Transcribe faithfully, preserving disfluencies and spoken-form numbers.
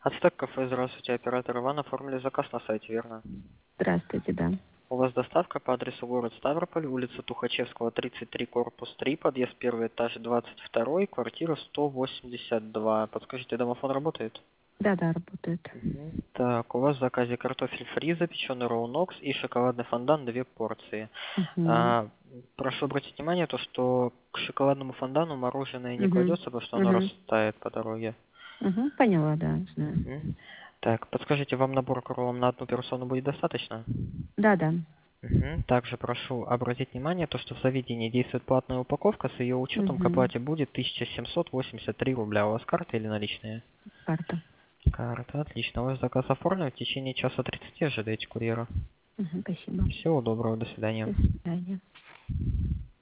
Ацтек кафе, здравствуйте, оператор Иван, оформили заказ на сайте, верно? Здравствуйте, да. У вас доставка по адресу город Ставрополь, улица Тухачевского, тридцать три, корпус три, подъезд первый этаж, двадцать два, квартира сто восемьдесят два. Подскажите, домофон работает? Да, да, работает. Мгм. Так, у вас в заказе картофель фри, запеченный роунокс и шоколадный фондан, две порции. Угу. А, прошу обратить внимание, то, что к шоколадному фондану мороженое не Угу. кладется, потому что оно Угу. растает по дороге. Угу. Поняла, да, знаю. Мгм. Так, подскажите, вам набор к роллам на одну персону будет достаточно? Да, да. Мгм. Также прошу обратить внимание, то, что в заведении действует платная упаковка, с ее учетом к Угу. оплате будет тысяча семьсот восемьдесят три рубля. У вас карта или наличные? Карта. Карта, отлично. Ваш заказ оформлен, в течение часа тридцати ожидайте курьера. Угу. Спасибо. Всего доброго, до свидания. До свидания.